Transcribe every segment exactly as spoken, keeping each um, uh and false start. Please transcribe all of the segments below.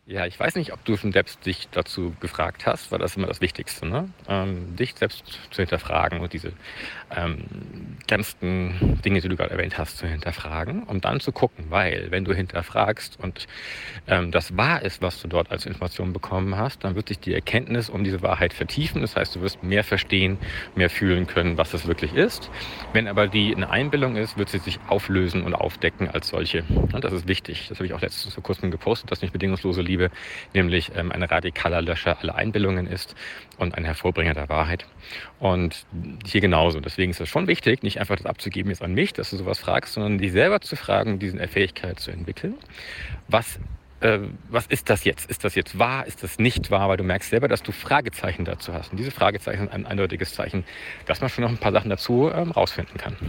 Ja, ich weiß nicht, ob du schon selbst dich dazu gefragt hast, weil das ist immer das Wichtigste, ne? Ähm, dich selbst zu hinterfragen und diese ähm, ganzen Dinge, die du gerade erwähnt hast, zu hinterfragen, um dann zu gucken, weil wenn du hinterfragst und ähm, das wahr ist, was du dort als Information bekommen hast, dann wird sich die Erkenntnis um diese Wahrheit vertiefen. Das heißt, du wirst mehr verstehen, mehr fühlen können, was es wirklich ist. Wenn aber die eine Einbildung ist, wird sie sich auflösen und aufdecken als solche. Und das ist wichtig. Das habe ich auch letztens vor kurzem gepostet, dass nicht bedingungslose Liebe nämlich ähm, ein radikaler Löscher aller Einbildungen ist und ein Hervorbringer der Wahrheit. Und hier genauso. Deswegen ist es schon wichtig, nicht einfach das abzugeben jetzt an mich, dass du sowas fragst, sondern dich selber zu fragen, diese Fähigkeit zu entwickeln. Was äh, was ist das jetzt? Ist das jetzt wahr? Ist das nicht wahr? Weil du merkst selber, dass du Fragezeichen dazu hast. Und diese Fragezeichen sind ein eindeutiges Zeichen, dass man schon noch ein paar Sachen dazu ähm, rausfinden kann.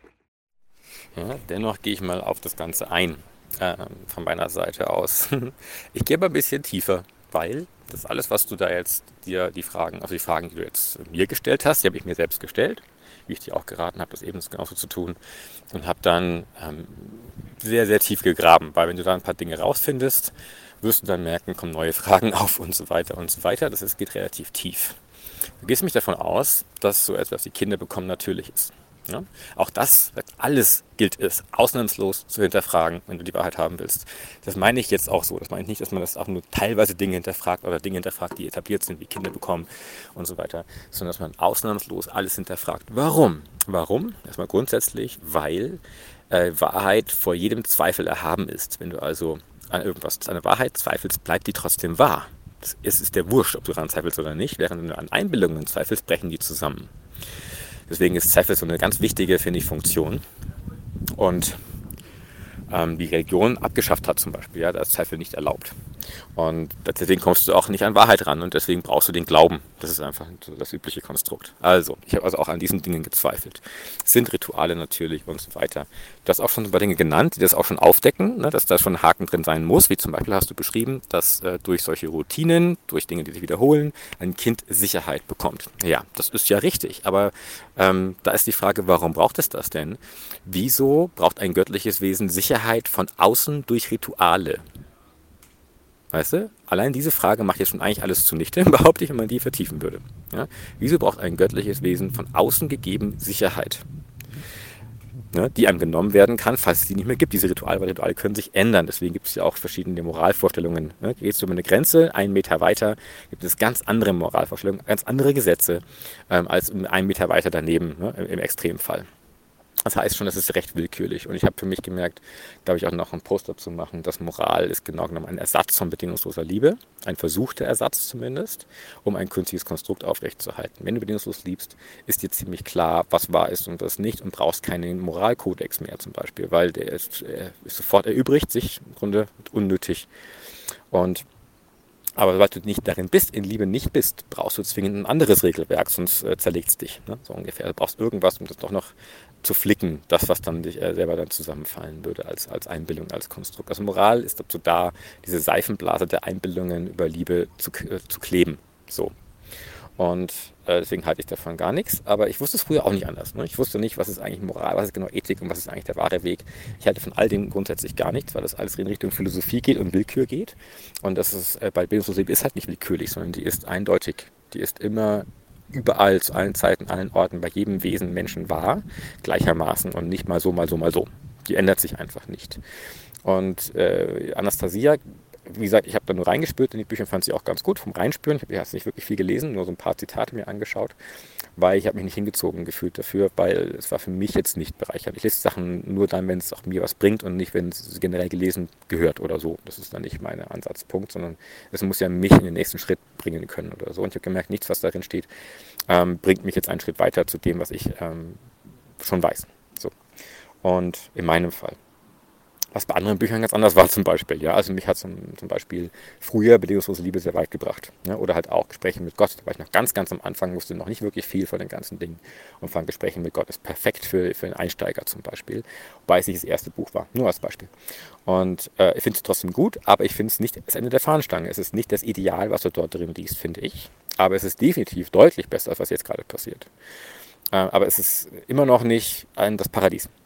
Ja, dennoch gehe ich mal auf das Ganze ein, äh, von meiner Seite aus. Ich gehe aber ein bisschen tiefer, weil das alles, was du da jetzt dir die Fragen, also die Fragen, die du jetzt mir gestellt hast, die habe ich mir selbst gestellt, wie ich dir auch geraten habe, das eben genauso zu tun und habe dann ähm, sehr, sehr tief gegraben, weil wenn du da ein paar Dinge rausfindest, wirst du dann merken, kommen neue Fragen auf und so weiter und so weiter. Das ist, geht relativ tief. Du gehst mich davon aus, dass so etwas wie Kinder bekommen natürlich ist. Ja? Auch das, alles gilt es, ausnahmslos zu hinterfragen, wenn du die Wahrheit haben willst. Das meine ich jetzt auch so. Das meine ich nicht, dass man das auch nur teilweise Dinge hinterfragt oder Dinge hinterfragt, die etabliert sind, wie Kinder bekommen und so weiter, sondern dass man ausnahmslos alles hinterfragt. Warum? Warum? Erstmal grundsätzlich, weil äh, Wahrheit vor jedem Zweifel erhaben ist. Wenn du also an irgendwas, an der Wahrheit zweifelst, bleibt die trotzdem wahr. Es ist der Wurscht, ob du daran zweifelst oder nicht. Während du an Einbildungen zweifelst, brechen die zusammen. Deswegen ist Zweifel so eine ganz wichtige, finde ich, Funktion. Und ähm, die Religion abgeschafft hat zum Beispiel, ja, da ist Zweifel nicht erlaubt. Und deswegen kommst du auch nicht an Wahrheit ran und deswegen brauchst du den Glauben. Das ist einfach so das übliche Konstrukt. Also, ich habe also auch an diesen Dingen gezweifelt. Es sind Rituale natürlich und so weiter. Du hast auch schon ein paar Dinge genannt, die das auch schon aufdecken, ne, dass da schon ein Haken drin sein muss. Wie zum Beispiel hast du beschrieben, dass äh, durch solche Routinen, durch Dinge, die sich wiederholen, ein Kind Sicherheit bekommt. Ja, das ist ja richtig. Aber ähm, da ist die Frage, warum braucht es das denn? Wieso braucht ein göttliches Wesen Sicherheit von außen durch Rituale? Weißt du? Allein diese Frage macht ja schon eigentlich alles zunichte, behaupte ich, wenn man die vertiefen würde. Ja? Wieso braucht ein göttliches Wesen von außen gegeben Sicherheit? Ne, die einem genommen werden kann, falls es die nicht mehr gibt. Diese Rituale, weil Rituale können sich ändern. Deswegen gibt es ja auch verschiedene Moralvorstellungen. Ne? Gehst du über eine Grenze, einen Meter weiter, gibt es ganz andere Moralvorstellungen, ganz andere Gesetze ähm, als einen Meter weiter daneben, ne? im, im Extremfall. Das heißt schon, das ist recht willkürlich. Und ich habe für mich gemerkt, da habe ich auch noch einen Post dazu machen, dass Moral ist genau genommen ein Ersatz von bedingungsloser Liebe, ein versuchter Ersatz zumindest, um ein künstliches Konstrukt aufrechtzuerhalten. Wenn du bedingungslos liebst, ist dir ziemlich klar, was wahr ist und was nicht und brauchst keinen Moralkodex mehr zum Beispiel, weil der ist, er ist sofort erübrigt sich im Grunde unnötig. Und aber sobald du nicht darin bist, in Liebe nicht bist, brauchst du zwingend ein anderes Regelwerk, sonst äh, zerlegt es dich. Ne? So ungefähr. Du brauchst irgendwas, um das doch noch zu flicken, das, was dann dich äh, selber dann zusammenfallen würde als, als Einbildung, als Konstrukt. Also Moral ist dazu da, diese Seifenblase der Einbildungen über Liebe zu, äh, zu kleben. So. Und äh, deswegen halte ich davon gar nichts. Aber ich wusste es früher auch nicht anders. Ne? Ich wusste nicht, was ist eigentlich Moral, was ist genau Ethik und was ist eigentlich der wahre Weg. Ich halte von all dem grundsätzlich gar nichts, weil das alles in Richtung Philosophie geht und Willkür geht. Und das ist äh, bei Bildungsliebe ist halt nicht willkürlich, sondern die ist eindeutig. Die ist immer überall, zu allen Zeiten, allen Orten, bei jedem Wesen Menschen wahr, gleichermaßen und nicht mal so, mal so, mal so. Die ändert sich einfach nicht. Und äh, Anastasia, wie gesagt, ich habe da nur reingespürt in die Bücher, fand sie auch ganz gut vom Reinspüren. Ich habe jetzt nicht wirklich viel gelesen, nur so ein paar Zitate mir angeschaut, weil ich habe mich nicht hingezogen gefühlt dafür, weil es war für mich jetzt nicht bereichernd. Ich lese Sachen nur dann, wenn es auch mir was bringt und nicht, wenn es generell gelesen gehört oder so. Das ist dann nicht mein Ansatzpunkt, sondern es muss ja mich in den nächsten Schritt bringen können oder so. Und ich habe gemerkt, nichts, was darin steht, ähm, bringt mich jetzt einen Schritt weiter zu dem, was ich ähm, schon weiß. So. Und in meinem Fall. Was bei anderen Büchern ganz anders war zum Beispiel. Ja? Also mich hat zum, zum Beispiel früher bedingungslose Liebe sehr weit gebracht. Ja? Oder halt auch Gespräche mit Gott. Da war ich noch ganz, ganz am Anfang, wusste noch nicht wirklich viel von den ganzen Dingen. Und fand Gespräche mit Gott ist perfekt für, für einen Einsteiger zum Beispiel. Wobei es nicht das erste Buch war, nur als Beispiel. Und äh, ich finde es trotzdem gut, aber ich finde es nicht das Ende der Fahnenstange. Es ist nicht das Ideal, was du dort drin liest, finde ich. Aber es ist definitiv deutlich besser, als was jetzt gerade passiert. Äh, aber es ist immer noch nicht ein, das Paradies.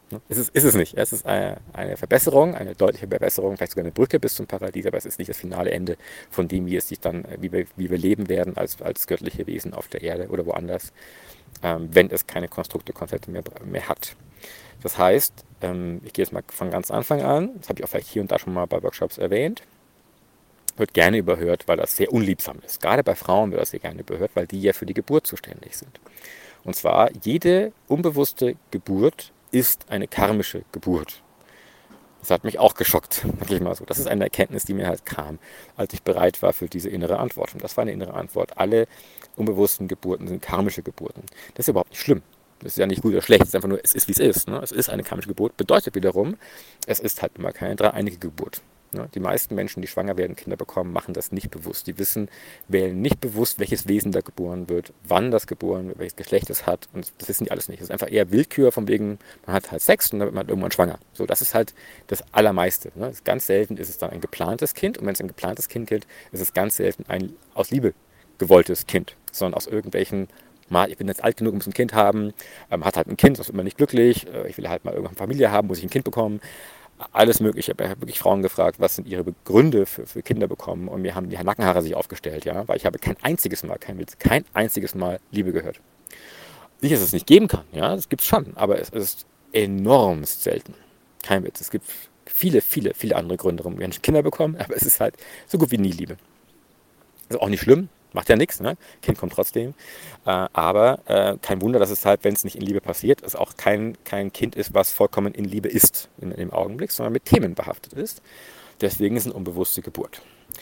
Es ist, ist es nicht. Es ist eine, eine Verbesserung, eine deutliche Verbesserung, vielleicht sogar eine Brücke bis zum Paradies, aber es ist nicht das finale Ende von dem, wie es sich dann, wie wir, wie wir leben werden als, als göttliche Wesen auf der Erde oder woanders, ähm, wenn es keine Konstrukte, Konzepte mehr, mehr hat. Das heißt, ähm, ich gehe jetzt mal von ganz Anfang an, das habe ich auch vielleicht hier und da schon mal bei Workshops erwähnt, wird gerne überhört, weil das sehr unliebsam ist. Gerade bei Frauen wird das sehr gerne überhört, weil die ja für die Geburt zuständig sind. Und zwar, jede unbewusste Geburt ist eine karmische Geburt. Das hat mich auch geschockt, sag ich mal so. Das ist eine Erkenntnis, die mir halt kam, als ich bereit war für diese innere Antwort. Und das war eine innere Antwort. Alle unbewussten Geburten sind karmische Geburten. Das ist überhaupt nicht schlimm. Das ist ja nicht gut oder schlecht. Es ist einfach nur, es ist, wie es ist. Ne? Es ist eine karmische Geburt. Bedeutet wiederum, es ist halt immer keine dreieinige Geburt. Die meisten Menschen, die schwanger werden, Kinder bekommen, machen das nicht bewusst. Die wissen, wählen nicht bewusst, welches Wesen da geboren wird, wann das geboren wird, welches Geschlecht es hat. Und das wissen die alles nicht. Das ist einfach eher Willkür von wegen, man hat halt Sex und dann wird man irgendwann schwanger. So, das ist halt das Allermeiste. Ne? Ganz selten ist es dann ein geplantes Kind. Und wenn es ein geplantes Kind gilt, ist es ganz selten ein aus Liebe gewolltes Kind, sondern aus irgendwelchen, mal, ich bin jetzt alt genug, muss ein Kind haben, ähm, hat halt ein Kind, sonst ist man nicht glücklich, äh, ich will halt mal irgendwann eine Familie haben, muss ich ein Kind bekommen. Alles mögliche. Ich habe wirklich Frauen gefragt, was sind ihre Gründe für, für Kinder bekommen. Und mir haben die Nackenhaare sich aufgestellt, ja, weil ich habe kein einziges Mal, kein Witz, kein einziges Mal Liebe gehört. Nicht, dass es nicht geben kann, ja, das gibt es schon, aber es ist enormst selten. Kein Witz. Es gibt viele, viele, viele andere Gründe, warum Menschen Kinder bekommen, aber es ist halt so gut wie nie Liebe. Das ist auch nicht schlimm. Macht ja nichts, ne? Kind kommt trotzdem. Äh, aber äh, kein Wunder, dass es halt, wenn es nicht in Liebe passiert, es auch kein, kein Kind ist, was vollkommen in Liebe ist in, in dem Augenblick, sondern mit Themen behaftet ist. Deswegen ist es eine unbewusste Geburt.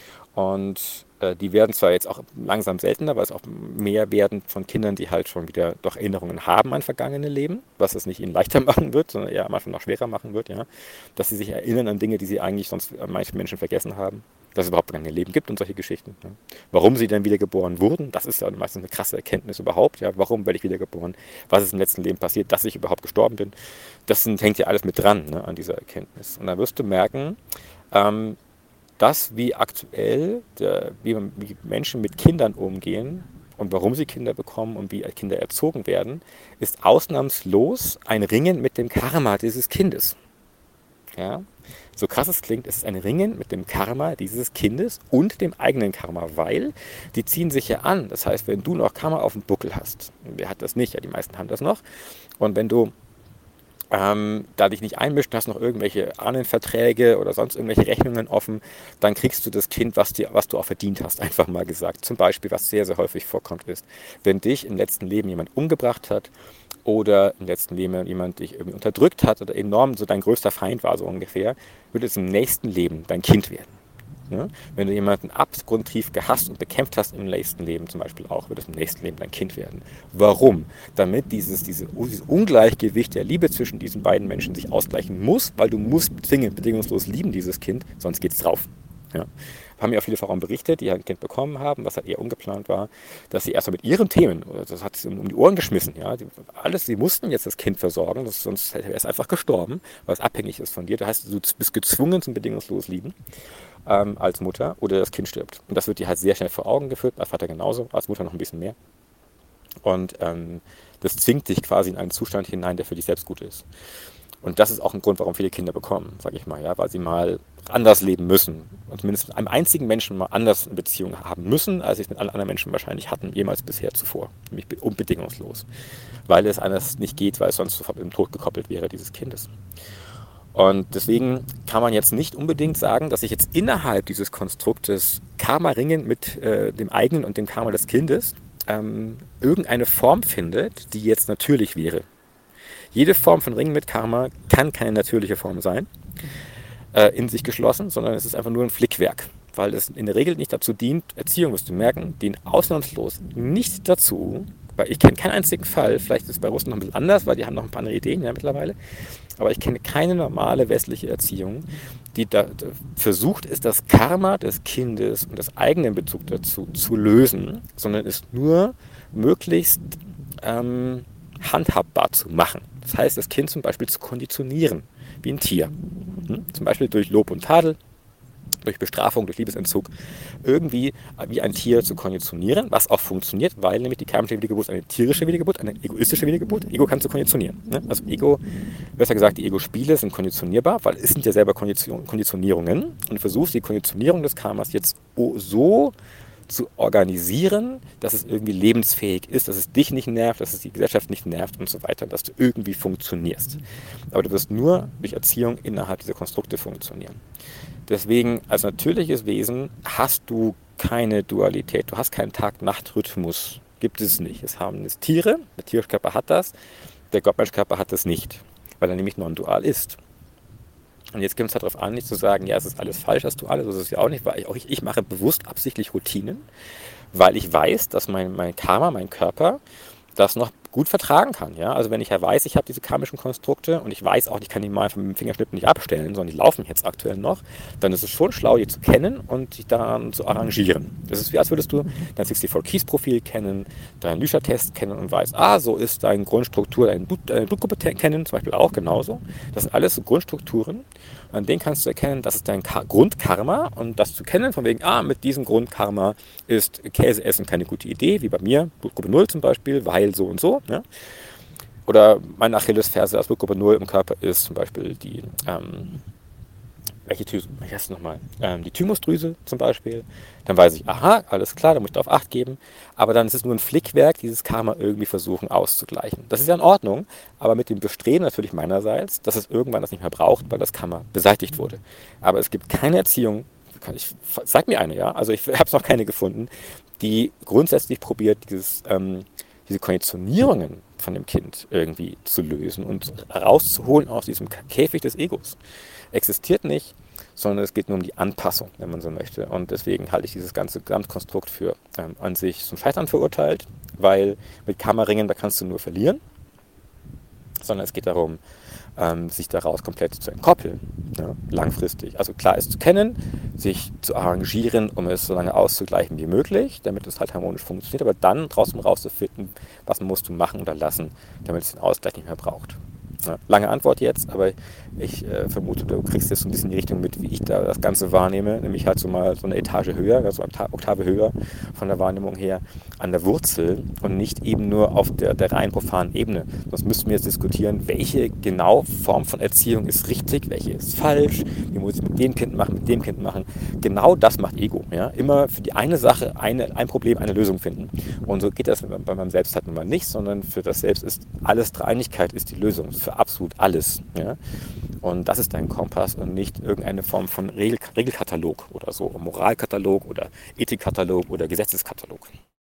Und äh, die werden zwar jetzt auch langsam seltener, weil es auch mehr werden von Kindern, die halt schon wieder doch Erinnerungen haben an vergangene Leben, was es nicht ihnen leichter machen wird, sondern eher am Anfang noch schwerer machen wird, ja. Dass sie sich erinnern an Dinge, die sie eigentlich sonst manche Menschen vergessen haben. Dass es überhaupt kein Leben gibt und solche Geschichten. Ja. Warum sie dann wiedergeboren wurden, das ist ja meistens eine krasse Erkenntnis überhaupt. Ja. Warum werde ich wiedergeboren? Was ist im letzten Leben passiert, dass ich überhaupt gestorben bin? Das sind, hängt ja alles mit dran, ne, an dieser Erkenntnis. Und dann wirst du merken, ähm, dass wie aktuell, der, wie, wie Menschen mit Kindern umgehen und warum sie Kinder bekommen und wie Kinder erzogen werden, ist ausnahmslos ein Ringen mit dem Karma dieses Kindes. Ja. So krass es klingt, ist es ein Ringen mit dem Karma dieses Kindes und dem eigenen Karma, weil die ziehen sich ja an. Das heißt, wenn du noch Karma auf dem Buckel hast, wer hat das nicht, ja, die meisten haben das noch, und wenn du ähm, da dich nicht einmischt, hast noch irgendwelche Ahnenverträge oder sonst irgendwelche Rechnungen offen, dann kriegst du das Kind, was, dir, was du auch verdient hast, einfach mal gesagt. Zum Beispiel, was sehr, sehr häufig vorkommt, ist, wenn dich im letzten Leben jemand umgebracht hat, oder im letzten Leben jemand dich irgendwie unterdrückt hat oder enorm so dein größter Feind war, so ungefähr, wird es im nächsten Leben dein Kind werden. Ja? Wenn du jemanden abgrundtief gehasst und bekämpft hast im nächsten Leben zum Beispiel auch, wird es im nächsten Leben dein Kind werden. Warum? Damit dieses, diese, dieses Ungleichgewicht der Liebe zwischen diesen beiden Menschen sich ausgleichen muss, weil du musst zwingend bedingungslos lieben, dieses Kind, sonst geht's drauf. Ja. Haben mir auch viele Frauen berichtet, die halt ein Kind bekommen haben, was halt eher ungeplant war, dass sie erstmal mit ihren Themen, das hat sie um die Ohren geschmissen, ja, die, alles, sie mussten jetzt das Kind versorgen, das, sonst wäre es einfach gestorben, weil es abhängig ist von dir. Das heißt, du bist gezwungen zum bedingungslos Lieben ähm, als Mutter oder das Kind stirbt. Und das wird dir halt sehr schnell vor Augen geführt, als Vater genauso, als Mutter noch ein bisschen mehr. Und ähm, das zwingt dich quasi in einen Zustand hinein, der für dich selbst gut ist. Und das ist auch ein Grund, warum viele Kinder bekommen, sage ich mal, ja, weil sie mal anders leben müssen. Und zumindest mit einem einzigen Menschen mal anders eine Beziehung haben müssen, als sie es mit allen anderen Menschen wahrscheinlich hatten, jemals bisher zuvor. Nämlich unbedingungslos. Weil es anders nicht geht, weil es sonst sofort mit dem Tod gekoppelt wäre, dieses Kindes. Und deswegen kann man jetzt nicht unbedingt sagen, dass sich jetzt innerhalb dieses Konstruktes Karma-Ringen mit äh, dem eigenen und dem Karma des Kindes ähm, irgendeine Form findet, die jetzt natürlich wäre. Jede Form von Ringen mit Karma kann keine natürliche Form sein, äh, in sich geschlossen, sondern es ist einfach nur ein Flickwerk, weil es in der Regel nicht dazu dient, Erziehung, musst du merken, dient ausnahmslos nicht dazu, weil ich kenne keinen einzigen Fall, vielleicht ist es bei Russen noch ein bisschen anders, weil die haben noch ein paar andere Ideen ja mittlerweile, aber ich kenne keine normale westliche Erziehung, die da, da versucht ist, das Karma des Kindes und das eigenen Bezug dazu zu lösen, sondern es nur möglichst ähm, handhabbar zu machen. Das heißt, das Kind zum Beispiel zu konditionieren, wie ein Tier. Hm? Zum Beispiel durch Lob und Tadel, durch Bestrafung, durch Liebesentzug, irgendwie wie ein Tier zu konditionieren, was auch funktioniert, weil nämlich die karmische Wiedergeburt ist eine tierische Wiedergeburt, eine egoistische Wiedergeburt. Ego kannst du konditionieren. Ne? Also Ego, besser gesagt, die Ego-Spiele sind konditionierbar, weil es sind ja selber Kondition, Konditionierungen und du versuchst die Konditionierung des Karmas jetzt so zu organisieren, dass es irgendwie lebensfähig ist, dass es dich nicht nervt, dass es die Gesellschaft nicht nervt und so weiter, dass du irgendwie funktionierst. Aber du wirst nur durch Erziehung innerhalb dieser Konstrukte funktionieren. Deswegen, als natürliches Wesen hast du keine Dualität, du hast keinen Tag-Nacht-Rhythmus, gibt es nicht. Es haben es Tiere, der tierische Körper hat das, der Gottmenschkörper hat das nicht, weil er nämlich non-dual ist. Und jetzt kommt es halt darauf an, nicht zu sagen, ja, es ist alles falsch, das du alles, das ist ja auch nicht, weil ich, auch ich, ich mache bewusst absichtlich Routinen, weil ich weiß, dass mein, mein Karma, mein Körper, das noch gut vertragen kann. Ja? Also wenn ich ja weiß, ich habe diese karmischen Konstrukte und ich weiß auch, ich kann die mal vom Fingerschnipp nicht abstellen, sondern die laufen jetzt aktuell noch, dann ist es schon schlau, die zu kennen und dich daran zu arrangieren. Das ist wie, als würdest du dein sixty-four-Keys-Profil kennen, deinen Lüscher-Test kennen und weißt, ah, so ist deine Grundstruktur, deine, Blut, deine Blutgruppe kennen, zum Beispiel auch genauso. Das sind alles so Grundstrukturen. An denen kannst du erkennen, das ist dein Ka- Grundkarma und das zu kennen, von wegen, ah, mit diesem Grundkarma ist Käse essen keine gute Idee, wie bei mir, Blutgruppe null zum Beispiel, weil so und so. Ja? Oder meine Achillesferse als Blutgruppe null im Körper ist zum Beispiel die, ähm, welche Drüse, wie heißt es nochmal? Ähm, die Thymusdrüse zum Beispiel. Dann weiß ich, aha, alles klar, da muss ich darauf Acht geben. Aber dann ist es nur ein Flickwerk, dieses Karma irgendwie versuchen auszugleichen. Das ist ja in Ordnung, aber mit dem Bestreben natürlich meinerseits, dass es irgendwann das nicht mehr braucht, weil das Karma beseitigt wurde. Aber es gibt keine Erziehung, ich, sag mir eine, ja, also ich habe es noch keine gefunden, die grundsätzlich probiert, dieses, ähm, diese Konditionierungen von dem Kind irgendwie zu lösen und rauszuholen aus diesem Käfig des Egos. Existiert nicht, sondern es geht nur um die Anpassung, wenn man so möchte. Und deswegen halte ich dieses ganze Gesamtkonstrukt für ähm, an sich zum Scheitern verurteilt, weil mit Karma-Ringen, da kannst du nur verlieren, sondern es geht darum, ähm, sich daraus komplett zu entkoppeln, ja, langfristig. Also klar ist zu kennen, sich zu arrangieren, um es so lange auszugleichen wie möglich, damit es halt harmonisch funktioniert, aber dann draußen rauszufinden, was musst du machen oder lassen, damit es den Ausgleich nicht mehr braucht. Ja, lange Antwort jetzt, aber ich äh, vermute, du kriegst jetzt so ein bisschen die Richtung mit, wie ich da das Ganze wahrnehme, nämlich halt so mal so eine Etage höher, also eine Oktave höher von der Wahrnehmung her an der Wurzel und nicht eben nur auf der, der rein profanen Ebene. Sonst müssten wir jetzt diskutieren, welche genau Form von Erziehung ist richtig, welche ist falsch, wie muss ich mit dem Kind machen, mit dem Kind machen. Genau das macht Ego. Ja? Immer für die eine Sache eine, ein Problem, eine Lösung finden. Und so geht das bei meinem Selbst halt nun mal nicht, sondern für das Selbst ist alles Dreieinigkeit ist die Lösung. Für absolut alles. Ja? Und das ist dein Kompass und nicht irgendeine Form von Regel, Regelkatalog oder so, Moralkatalog oder Ethikkatalog oder Gesetzeskatalog.